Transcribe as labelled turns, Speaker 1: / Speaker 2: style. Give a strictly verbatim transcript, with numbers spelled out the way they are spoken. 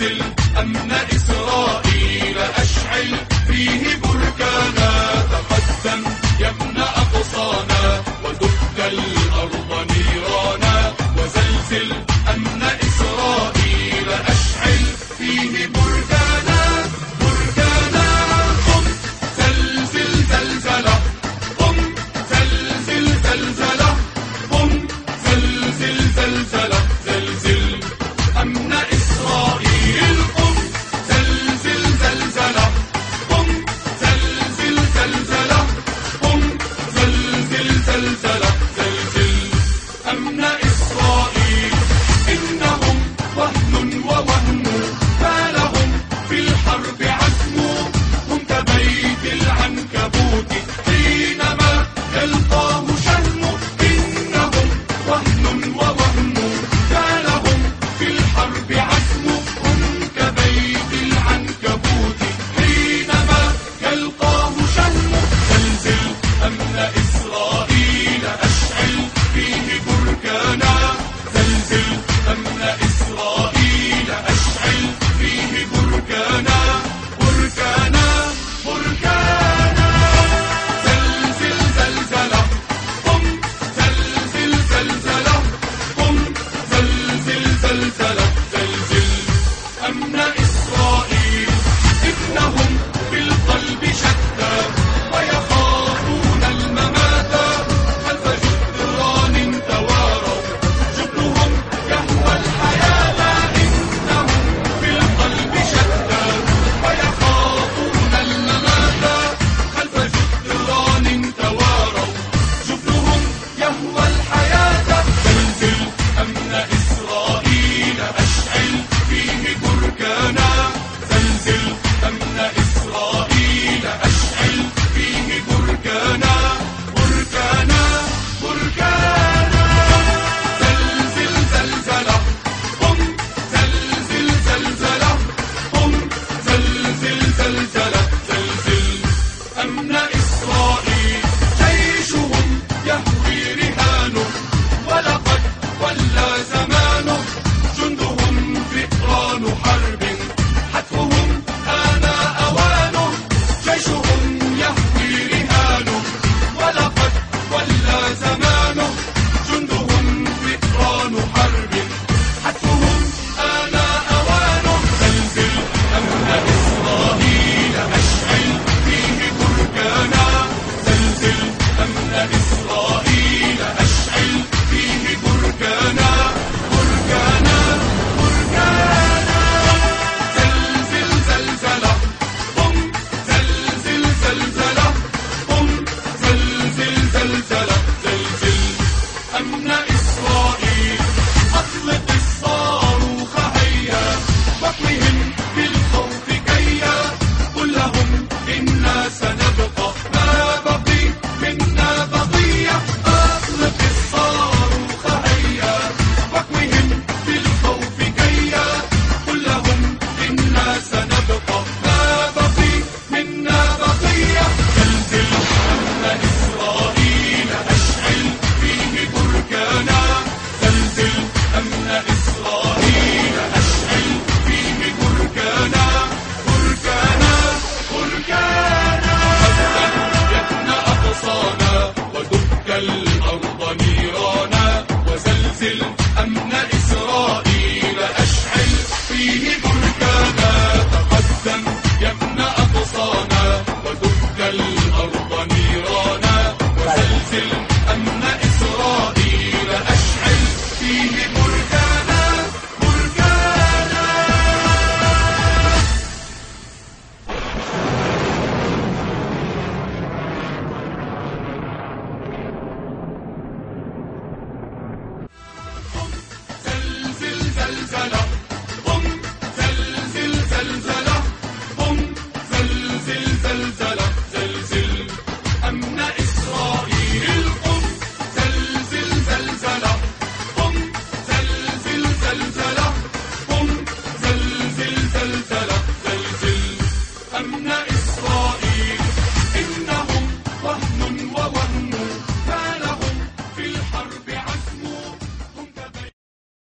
Speaker 1: زلزل أمن إسرائيل، أشعل فيه بركانا، تقدم يا ابن أقصانا ودك الأرض نيرانا، وزلزل أمن إسرائيل، أشعل فيه بركانا بركانا. قم زلزل زلزلة، قم زلزل زلزلة، قم زلزل زلزلة، زلزل أمن إسرائيل. قم زلزل زلزلة، قم زلزل زلزلة، قم زلزل زلزلة، زلزل أمن إسرائيل. إنهم وهن ووهن ما لهم في الحرب عزم، هم كبيت العنكبوت حينما يلقاه شهم. إنهم وهن ووهن ما لهم في الحرب عزم، هم كبيت العنكبوت حينما يلقاه شهم. زلزل أمن إسرائيل، أشعل فيه بركانا، زلزل أمن إسرائيل، أشعل فيه بركانا بركانا بركانا. زلزل زلزلة، قم زلزل زلزلة، قم زلزل زلزلة، زلزل أمن إسرائيل. إنهم بالقلب شتى ويخافون الممات، خلف جدران تواروا جبنهم يهوى الحياة. إنهم بالقلب شتى ويخافون الممات، خلف جدران تواروا جبنهم يهوى الحياة. زلزل أمن إسرائيل، أشعل فيه بركانا، زلزل أمن إسرائيل، أشعل فيه بركانا بركانا بركانا. زلزل زلزلة، قم زلزل زلزلة، قم زلزل زلزلة، زلزل أمن إسرائيل. جيشهم يهوي رهانه ولقد ولى زمانه، جندهم فئران حرب حتفهم آن أوانه. جيشهم يهوي رهانه ولقد ولى زمانه، جندهم فئران حرب حتفهم آن أوانه. زلزل أمن إسرائيل، أشعل فيه بركانا، زلزل أمن إسرائيل، أشعل فيه بركانا بركانا بركانا. زلزل زلزلة، قم زلزل زلزلة، قم زلزل زلزلة، زلزل أمن إسرائيل. أطلق الصاروخ هيا واطلهم بالخوف كيا، قل لهم إنا سنبقى ما بقي منا بقية. أطلق الصاروخ هيا واطلهم بالخوف كيا، قل لهم إنا سنبقى ما بقي منا بقية. زلزل أمن إسرائيل، أشعل فيه بركانا، زلزل أمن إسرائيل، أشعل فيه بركانا بركانا بركانا. قدم يا ابن أقصانا ودك الأرض نيرانا، وزلزل أمن إسرائيل، أشعل فيه بركانا، تقدم يا ابن أقصانا ودك الأرض نيرانا، وزلزل أمن إسرائيل، أشعل فيه بركانا بركانا. زلزل زلزلة، قم زلزل زلزلة، قم زلزل زلزلة، زلزل أمن إسرائيل. قم زلزل زلزلة، قم زلزل زلزلة، قم زلزل زلزلة، زلزل أمن إسرائيل.